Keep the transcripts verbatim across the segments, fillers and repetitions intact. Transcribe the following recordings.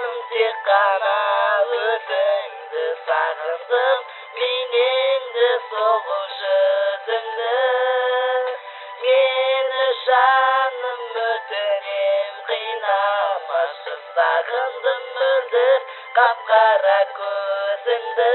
жаным тек қана өзіңді сағындым, бейнеңді сұлу жүзіңді. Мені жаным өтінем, қинамашы, сағындым мөлдір қап-қара көзіңді.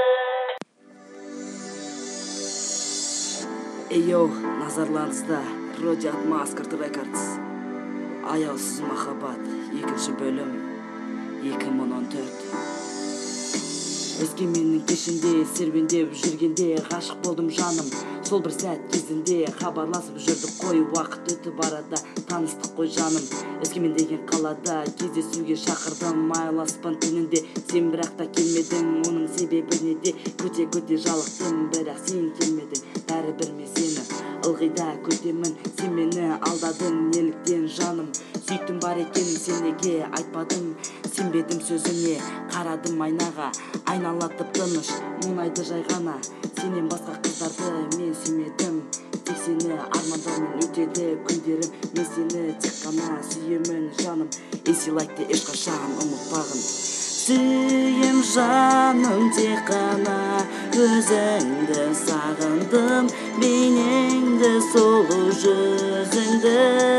Эйо, назарларыңызда Роди Atmaskert Records Аяусыз махаббат екінші бөлім екі мың он төрт. Өскеменнің кешінде серуендеп жүргенде ғашық болдым жаным. Сол бір сәт кезінде хабарласып жүрдік қой, уақыт өтіп барада таныстық қой жаным. Өскемен деген қалада кездесуге шақырдым, айласпан түнінде. Сен бірақ та келмедің, оның себебі неде? Көте-көте жалықтым, бірақ сен келмедің. Бәрібір мен сені ылғида күтемін. Сен мені алдадың, неліктен жаным? Сүйіктім бар екен, сен неге айтпадың? Сенбедім сөзіңе, қарадым айнаға, айналатып тыныш мұнайды жай ғана. Сенен басқа қыздарды мен сүймедім, тек сені армандармен өтеді күндерім. Мен сені тек қана сүйемін жаным, есилайды ешқашан ұмытпағын. Сүйем жаным, тек қана өзіңді сағындым, бейнеңді сұлу жүзіңді.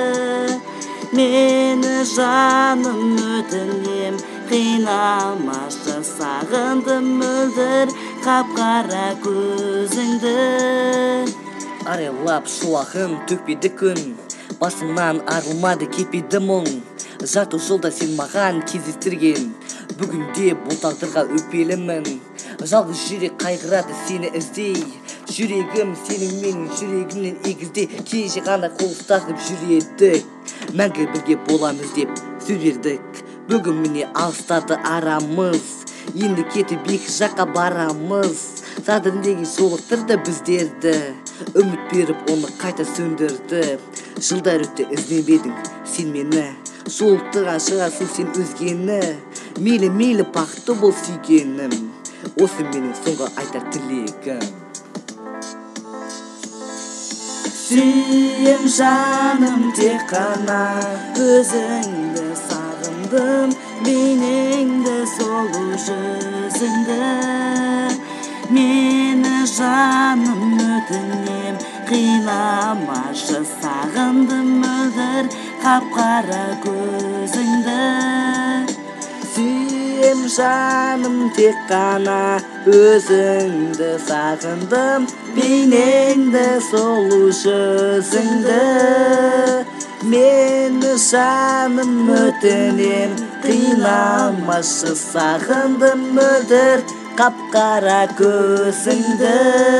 Мені жаным өтінем, қинамашы, сағындым мөлдір қап-қара көзіңді. Арайлап шуағын төкпеді күн, басымнан арылмады кетпеді мұң. Жарты жолда сен маған кездестірген, бүгінде бұл тағдырға өкпелімін. Жалғыз жүрек қайғырады сені іздей, жүрегім сенің жүрегімнен егізде. Кеше ғана қол ұстасып жүредік, мәңгі бірге боламыз деп сөз бердік. Бүгін міне алыстады арамыз, енді кетіп екі жаққа барамыз. Садырындегі жолықтырды біздерді, үміт беріп оны қайта сөндірді. Жылдар өтті, ізденбедің сен мені, жолықтырған шығарсың сен өзгені. Мейлі-мейлі бақытты бол сүйгенім, осы менің соңғы айтар тілегім. Сүйем жаным, тек қана өзіңді сағындым, бейнеңді сұлу жүзіңді. Мені жаным өтінем, қинамашы, сағындым мөлдір қап-қара көзіңді. Сүйем жаным, тек қана өзіңді сағындым, бейнеңді сұлу жүзіңді. Мені жаным өтінем, қинамашы, сағындым мөлдір қап-қара көзіңді.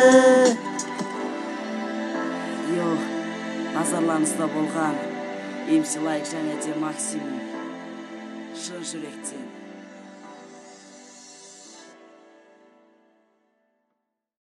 Йо, назарларыңызда болған эм си Лайк және де Максим шын жүректен.